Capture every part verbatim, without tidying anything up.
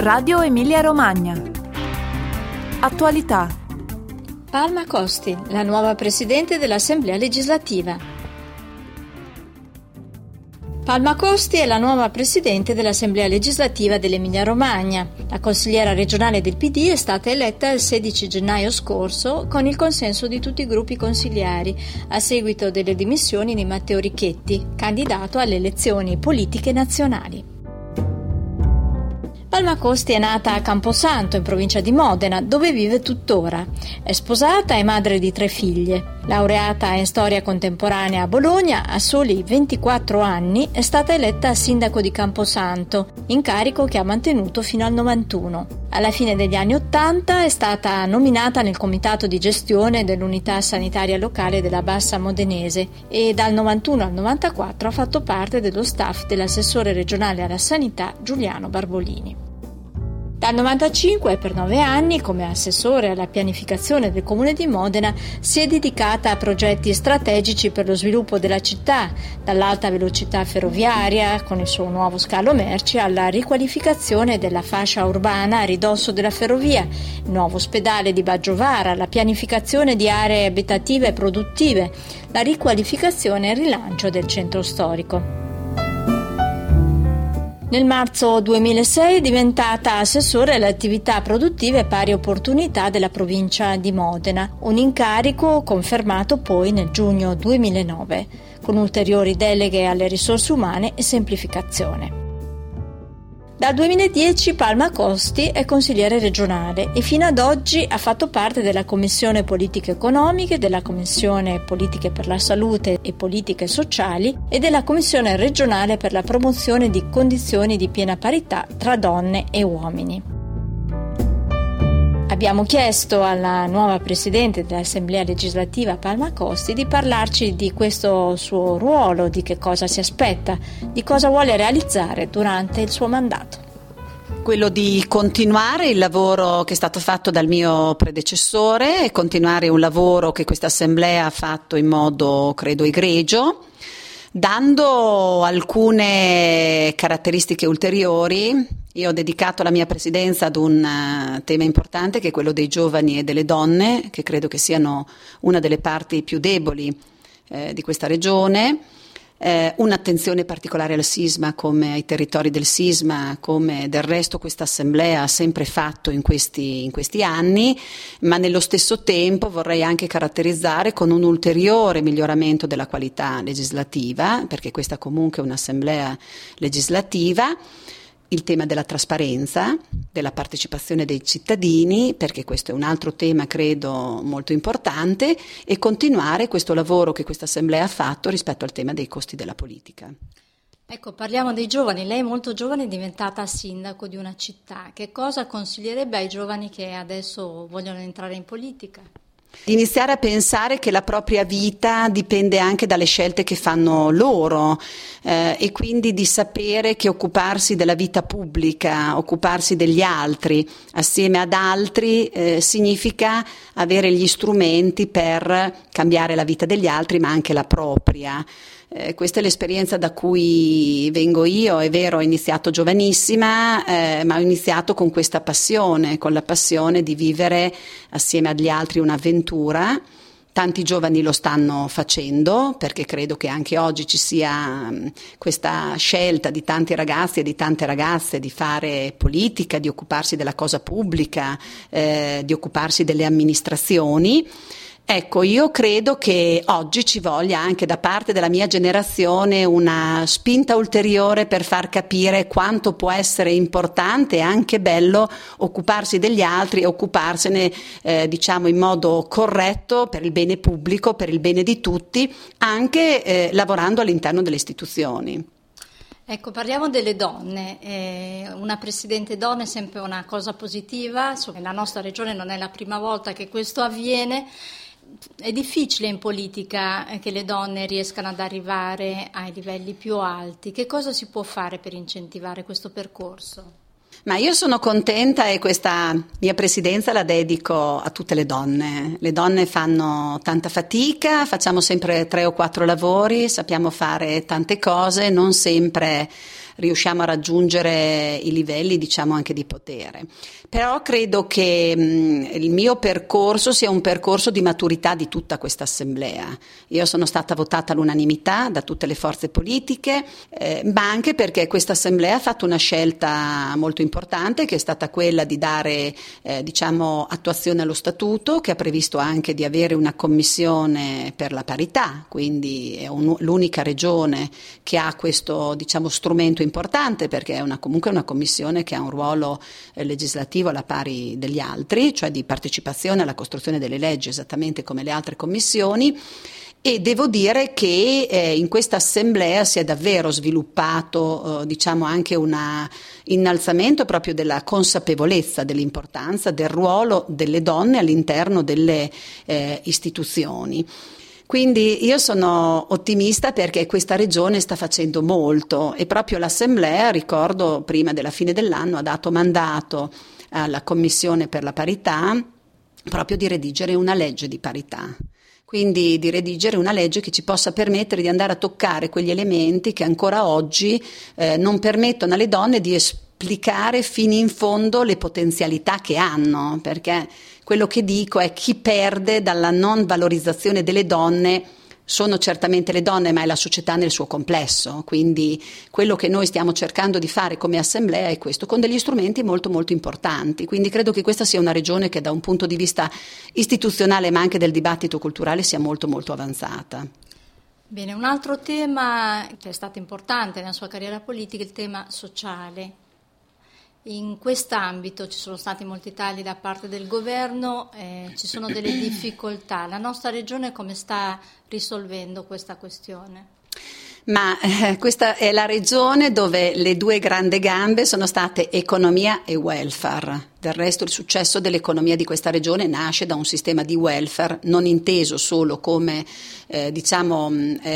Radio Emilia Romagna. Attualità. Palma Costi, la nuova Presidente dell'Assemblea Legislativa. Palma Costi è la nuova Presidente dell'Assemblea Legislativa dell'Emilia Romagna. La consigliera regionale del P D è stata eletta il sedici gennaio scorso con il consenso di tutti i gruppi consigliari, a seguito delle dimissioni di Matteo Richetti, candidato alle elezioni politiche nazionali. Palma Costi è nata a Camposanto, in provincia di Modena, dove vive tuttora. È sposata e madre di tre figlie. Laureata in storia contemporanea a Bologna, a soli ventiquattro anni è stata eletta sindaco di Camposanto, incarico che ha mantenuto fino al novantuno. Alla fine degli anni ottanta è stata nominata nel comitato di gestione dell'unità sanitaria locale della Bassa Modenese e dal novantuno al novantaquattro ha fatto parte dello staff dell'assessore regionale alla sanità Giuliano Barbolini. Dal novantacinque, per nove anni, come assessore alla pianificazione del Comune di Modena, si è dedicata a progetti strategici per lo sviluppo della città, dall'alta velocità ferroviaria, con il suo nuovo scalo merci, alla riqualificazione della fascia urbana a ridosso della ferrovia, il nuovo ospedale di Baggiovara, la pianificazione di aree abitative e produttive, la riqualificazione e il rilancio del centro storico. Nel marzo duemilasei è diventata assessore alle attività produttive e pari opportunità della provincia di Modena, un incarico confermato poi nel giugno duemilanove, con ulteriori deleghe alle risorse umane e semplificazione. Dal duemiladieci Palma Costi è consigliere regionale e fino ad oggi ha fatto parte della Commissione Politiche Economiche, della Commissione Politiche per la Salute e Politiche Sociali e della Commissione regionale per la promozione di condizioni di piena parità tra donne e uomini. Abbiamo chiesto alla nuova Presidente dell'Assemblea Legislativa Palma Costi di parlarci di questo suo ruolo, di che cosa si aspetta, di cosa vuole realizzare durante il suo mandato. Quello di continuare il lavoro che è stato fatto dal mio predecessore e continuare un lavoro che questa Assemblea ha fatto in modo, credo, egregio, dando alcune caratteristiche ulteriori. Io ho dedicato la mia presidenza ad un uh, tema importante che è quello dei giovani e delle donne, che credo che siano una delle parti più deboli eh, di questa regione, eh, un'attenzione particolare al sisma, come ai territori del sisma, come del resto questa Assemblea ha sempre fatto in questi, in questi anni, ma nello stesso tempo vorrei anche caratterizzare con un ulteriore miglioramento della qualità legislativa, perché questa comunque è un'Assemblea legislativa, il tema della trasparenza, della partecipazione dei cittadini, perché questo è un altro tema credo molto importante, e continuare questo lavoro che questa Assemblea ha fatto rispetto al tema dei costi della politica. Ecco, parliamo dei giovani. Lei è molto giovane, è diventata sindaco di una città. Che cosa consiglierebbe ai giovani che adesso vogliono entrare in politica? Di iniziare a pensare che la propria vita dipende anche dalle scelte che fanno loro eh, e quindi di sapere che occuparsi della vita pubblica, occuparsi degli altri assieme ad altri eh, significa avere gli strumenti per cambiare la vita degli altri ma anche la propria. Eh, questa è l'esperienza da cui vengo io. È vero, ho iniziato giovanissima, eh, ma ho iniziato con questa passione, con la passione di vivere assieme agli altri un'avventura. Tanti giovani lo stanno facendo, perché credo che anche oggi ci sia um, questa scelta di tanti ragazzi e di tante ragazze di fare politica, di occuparsi della cosa pubblica, eh, di occuparsi delle amministrazioni. Ecco, io credo che oggi ci voglia anche da parte della mia generazione una spinta ulteriore per far capire quanto può essere importante e anche bello occuparsi degli altri e occuparsene eh, diciamo in modo corretto per il bene pubblico, per il bene di tutti, anche eh, lavorando all'interno delle istituzioni. Ecco, parliamo delle donne. Eh, una presidente donna è sempre una cosa positiva. Nella nostra regione non è la prima volta che questo avviene. È difficile in politica che le donne riescano ad arrivare ai livelli più alti. Che cosa si può fare per incentivare questo percorso? Ma io sono contenta e questa mia presidenza la dedico a tutte le donne. Le donne fanno tanta fatica, facciamo sempre tre o quattro lavori, sappiamo fare tante cose, non sempre riusciamo a raggiungere i livelli, diciamo, anche di potere. Però credo che mh, il mio percorso sia un percorso di maturità di tutta questa assemblea. Io sono stata votata all'unanimità da tutte le forze politiche, eh, ma anche perché questa assemblea ha fatto una scelta molto importante, che è stata quella di dare eh, diciamo attuazione allo statuto, che ha previsto anche di avere una commissione per la parità, quindi è un, l'unica regione che ha questo, diciamo, strumento importante, perché è una, comunque una commissione che ha un ruolo eh, legislativo alla pari degli altri, cioè di partecipazione alla costruzione delle leggi esattamente come le altre commissioni. E devo dire che eh, in questa assemblea si è davvero sviluppato eh, diciamo anche un innalzamento proprio della consapevolezza dell'importanza del ruolo delle donne all'interno delle eh, istituzioni. Quindi io sono ottimista perché questa regione sta facendo molto, e proprio l'assemblea, ricordo, prima della fine dell'anno ha dato mandato alla Commissione per la parità proprio di redigere una legge di parità. Quindi di redigere una legge che ci possa permettere di andare a toccare quegli elementi che ancora oggi eh, non permettono alle donne di esplicare fino in fondo le potenzialità che hanno, perché quello che dico è: chi perde dalla non valorizzazione delle donne sono certamente le donne, ma è la società nel suo complesso. Quindi quello che noi stiamo cercando di fare come assemblea è questo, con degli strumenti molto molto importanti. Quindi credo che questa sia una regione che da un punto di vista istituzionale, ma anche del dibattito culturale, sia molto molto avanzata. Bene, un altro tema che è stato importante nella sua carriera politica è il tema sociale. In quest'ambito ci sono stati molti tagli da parte del governo, eh, ci sono delle difficoltà. La nostra regione come sta risolvendo questa questione? Ma eh, questa è la regione dove le due grandi gambe sono state economia e welfare. Del resto il successo dell'economia di questa regione nasce da un sistema di welfare non inteso solo come eh, diciamo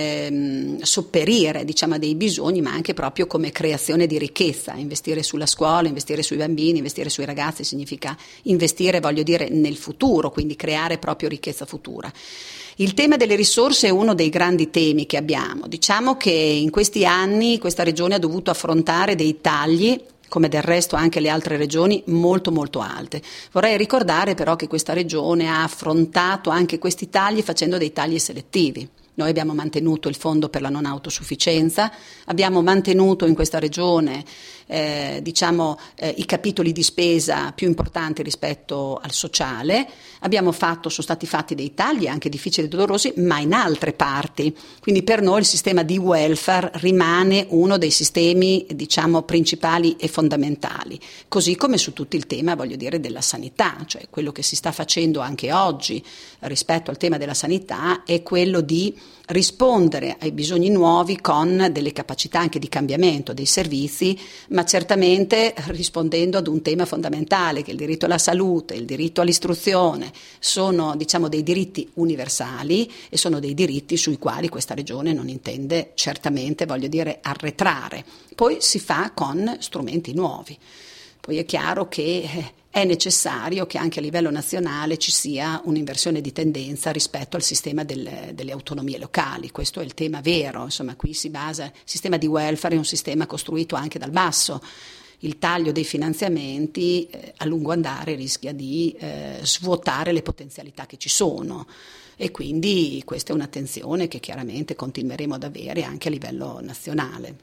eh, sopperire diciamo dei bisogni, ma anche proprio come creazione di ricchezza. Investire sulla scuola, investire sui bambini, investire sui ragazzi significa investire, voglio dire, nel futuro, quindi creare proprio ricchezza futura. Il tema delle risorse è uno dei grandi temi che abbiamo. Diciamo che in questi anni questa regione ha dovuto affrontare dei tagli, come del resto anche le altre regioni, molto molto alte. Vorrei ricordare però che questa regione ha affrontato anche questi tagli facendo dei tagli selettivi. Noi abbiamo mantenuto il fondo per la non autosufficienza, abbiamo mantenuto in questa regione eh, diciamo, eh, i capitoli di spesa più importanti rispetto al sociale, abbiamo fatto, sono stati fatti dei tagli anche difficili e dolorosi, ma in altre parti. Quindi per noi il sistema di welfare rimane uno dei sistemi diciamo, principali e fondamentali, così come su tutto il tema, voglio dire, della sanità, cioè quello che si sta facendo anche oggi rispetto al tema della sanità è quello di rispondere ai bisogni nuovi con delle capacità anche di cambiamento dei servizi, ma certamente rispondendo ad un tema fondamentale che è il diritto alla salute, il diritto all'istruzione, sono diciamo dei diritti universali e sono dei diritti sui quali questa regione non intende certamente, voglio dire, arretrare. Poi si fa con strumenti nuovi. Poi è chiaro che è necessario che anche a livello nazionale ci sia un'inversione di tendenza rispetto al sistema delle, delle autonomie locali. Questo è il tema vero, insomma qui si basa, il sistema di welfare è un sistema costruito anche dal basso. Il taglio dei finanziamenti eh, a lungo andare rischia di eh, svuotare le potenzialità che ci sono e quindi questa è un'attenzione che chiaramente continueremo ad avere anche a livello nazionale.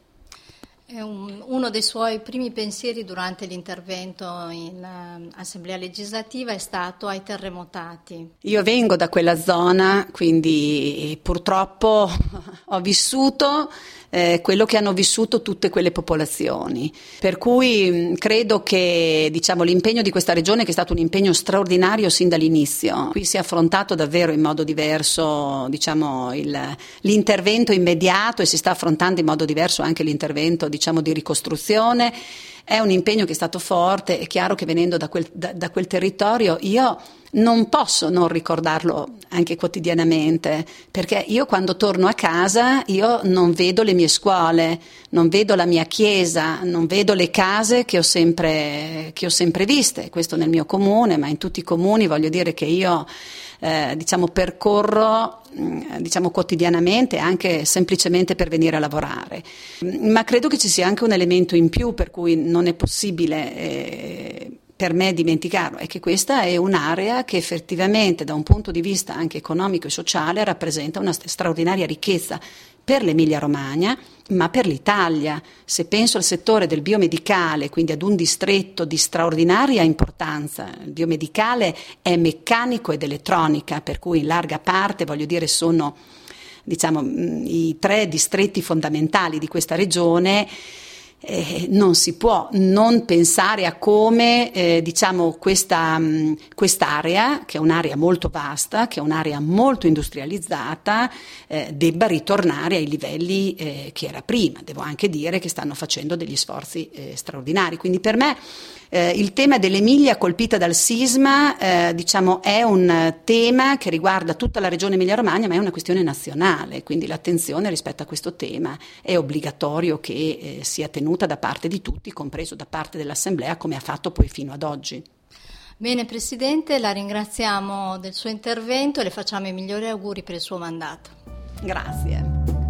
Un, uno dei suoi primi pensieri durante l'intervento in uh, Assemblea legislativa è stato ai terremotati. Io vengo da quella zona, quindi purtroppo ho vissuto eh, quello che hanno vissuto tutte quelle popolazioni, per cui mh, credo che diciamo, l'impegno di questa regione, che è stato un impegno straordinario sin dall'inizio, qui si è affrontato davvero in modo diverso diciamo, il, l'intervento immediato e si sta affrontando in modo diverso anche l'intervento diciamo, di ricostruzione. È un impegno che è stato forte. È chiaro che venendo da quel, da, da quel territorio io non posso non ricordarlo anche quotidianamente, perché io quando torno a casa io non vedo le mie scuole, non vedo la mia chiesa, non vedo le case che ho sempre, che ho sempre viste, questo nel mio comune, ma in tutti i comuni voglio dire che io eh, diciamo percorro diciamo quotidianamente, anche semplicemente per venire a lavorare. Ma credo che ci sia anche un elemento in più per cui non è possibile eh, per me dimenticarlo, è che questa è un'area che effettivamente da un punto di vista anche economico e sociale rappresenta una straordinaria ricchezza per l'Emilia Romagna, ma per l'Italia. Se penso al settore del biomedicale, quindi ad un distretto di straordinaria importanza, il biomedicale è meccanico ed elettronica, per cui in larga parte, voglio dire, sono diciamo i tre distretti fondamentali di questa regione. Eh, non si può non pensare a come eh, diciamo questa mh, quest'area, che è un'area molto vasta, che è un'area molto industrializzata, eh, debba ritornare ai livelli eh, che era prima. Devo anche dire che stanno facendo degli sforzi eh, straordinari. Quindi per me eh, il tema dell'Emilia colpita dal sisma eh, diciamo è un tema che riguarda tutta la regione Emilia-Romagna, ma è una questione nazionale, quindi l'attenzione rispetto a questo tema è obbligatorio che eh, sia tenuta da parte di tutti, compreso da parte dell'Assemblea, come ha fatto poi fino ad oggi. Bene Presidente, la ringraziamo del suo intervento e le facciamo i migliori auguri per il suo mandato. Grazie.